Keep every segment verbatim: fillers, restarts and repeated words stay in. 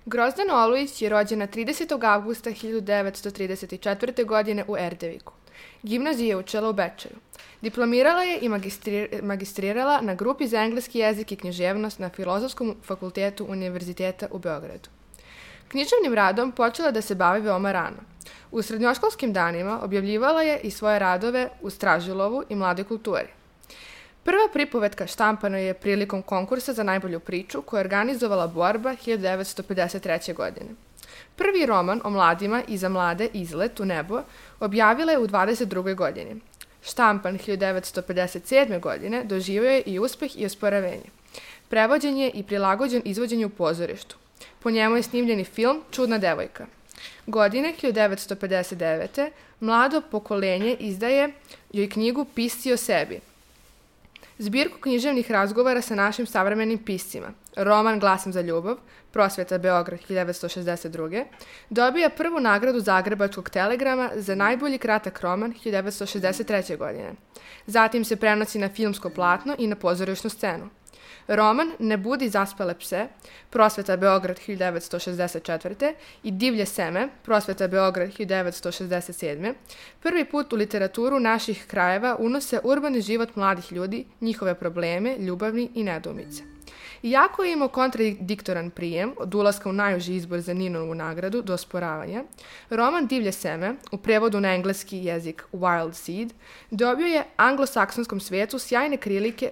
Grozdana Olujić je rođena tridesetog avgusta hiljadu devetsto trideset četvrte. godine u Erdeviku. Gimnaziju je učila u Bečeju. Diplomirala je i magistri- magistrirala na grupi za engleski jezik i književnost na Filozofskom fakultetu Univerziteta u Beogradu. Književnim radom počela da se bavi veoma rano. U srednjoškolskim danima objavljivala je i svoje radove u Stražilovu i Mladoj kulturi. Prva pripovetka štampana je prilikom konkursa za najbolju priču koju je organizovala Borba hiljadu devetsto pedeset treće. godine. Prvi roman o mladima i za mlade Izlet u nebo objavila je u dvadeset drugoj. godini. Štampan hiljadu devetsto pedeset sedme. godine doživio je i uspeh i osporavenje. Prevođen je i prilagođen izvođenju u pozorištu. Po njemu je snimljen i film Čudna devojka. Godine hiljadu devetsto pedeset devete. mlado pokolenje izdaje joj knjigu Pisci o sebi, zbirku književnih razgovara sa našim savremenim piscima, roman Glasam za ljubav, Prosveta Beograd hiljadu devetsto šezdeset druge. dobija prvu nagradu Zagrebačkog telegrama za najbolji kratak roman hiljadu devetsto šezdeset treće. godine. Zatim se prenosi na filmsko platno i na pozorišnu scenu. Roman Ne budi zaspale pse, Prosveta Beograd hiljadu devetsto šezdeset četvrte. i Divlje seme, Prosveta Beograd hiljadu devetsto šezdeset sedme. prvi put u literaturu naših krajeva unose urbani život mladih ljudi, njihove probleme, ljubavni i nedoumice. Iako je imao kontradiktoran prijem, od ulaska u najuži izbor za Ninovu nagradu do osporavanja, roman Divlje seme, u prevodu na engleski jezik Wild Seed, dobio je anglosaksonskom svijetu sjajne krilike,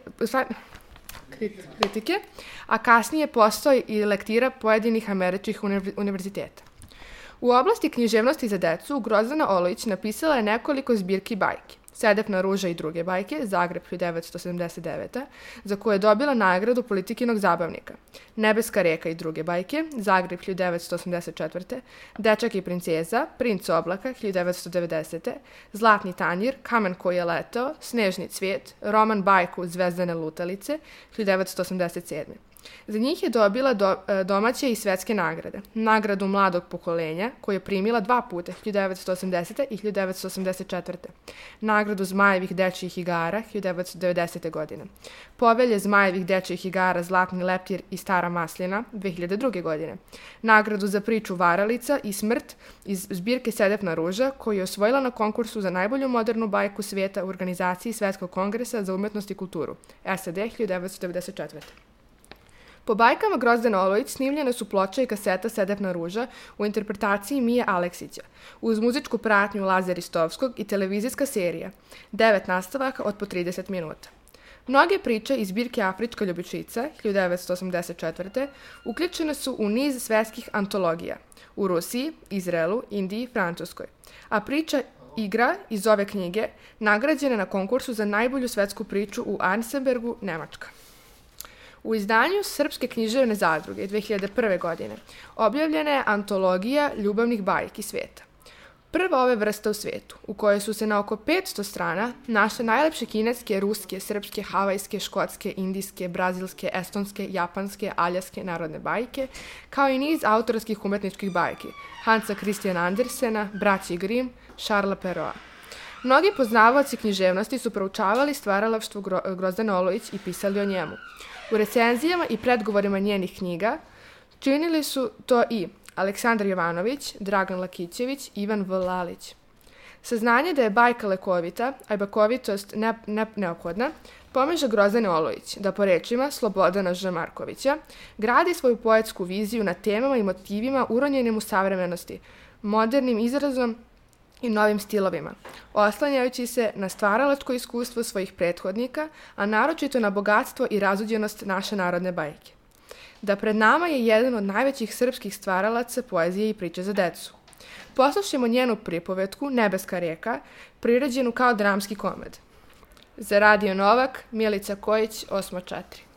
kritike, a kasnije postao i lektira pojedinih američkih univerziteta. U oblasti književnosti za decu Grozdana Olujić napisala je nekoliko zbirki bajki. Sedefna ruža i druge bajke, Zagreb hiljadu devetsto sedamdeset devete. za koju je dobila nagradu Politikinog zabavnika. Nebeska reka i druge bajke, Zagreb hiljadu devetsto osamdeset četvrte. Dečak i princeza, Princ oblaka hiljadu devetsto devedesete. Zlatni tanjir, Kamen koji je leteo, Snežni cvijet, roman bajku Zvezdane lutalice hiljadu devetsto osamdeset sedme. Za njih je dobila do, domaće i svetske nagrade. Nagradu mladog pokolenja, koju je primila dva puta, hiljadu devetsto osamdesete. i hiljadu devetsto osamdeset četvrte. Nagradu Zmajevih dečijih igara, hiljadu devetsto devedesete. godine. Povelje Zmajevih dečijih igara Zlatni leptir i Stara maslina, dve hiljade druge. godine. Nagradu za priču Varalica i smrt iz zbirke Sedefna ruža, koju je osvojila na konkursu za najbolju modernu bajku svijeta u organizaciji Svetskog kongresa za umetnost i kulturu, S A D hiljadu devetsto devedeset četvrte. Po bajkama Grozdane Olujić snimljene su ploča i kaseta Sedefna ruža u interpretaciji Mije Aleksića, uz muzičku pratnju Laze Ristovskog i televizijska serija, devet nastavaka od po trideset minuta. Mnoge priče iz zbirke Afrička ljubičica, hiljadu devetsto osamdeset četvrte. uključene su u niz svetskih antologija u Rusiji, Izraelu, Indiji i Francuskoj, a priča Igra iz ove knjige nagrađena na konkursu za najbolju svetsku priču u Arnsembergu, Nemačka. U izdanju Srpske književne zadruge dve hiljade prve. godine objavljena je antologija ljubavnih bajki sveta. Prva ove vrste u svetu, u kojoj su se na oko petsto strana našle najlepše kineske, ruske, srpske, havajske, škotske, indijske, brazilske, estonske, japanske, aljaske narodne bajke, kao i niz autorskih umetničkih bajki Hansa Christiana Andersena, braći Grimm, Charlesa Perraulta. Mnogi poznavaoci književnosti su proučavali stvaralaštvo Gro- Grozdane Olujić i pisali o njemu. U recenzijama i predgovorima njenih knjiga činili su to i Aleksandar Jovanović, Dragan Lakićević, Ivan V. Lalić. Saznanje da je bajka lekovita, a bakovitost ne, ne, neophodna, pomaže Grozdane Olujić da po rečima Slobodana Ž. Markovića gradi svoju poetsku viziju na temama i motivima uronjenim u savremenosti, modernim izrazom i novim stilovima, oslanjajući se na stvaralačko iskustvo svojih prethodnika, a naročito na bogatstvo i razuđenost naše narodne bajke. Da pred nama je jedan od najvećih srpskih stvaralaca poezije i priče za decu. Poslušajmo njenu pripovetku Nebeska reka, priređenu kao dramski komad. Za Radio Novak, Milica Kojić, osam četiri.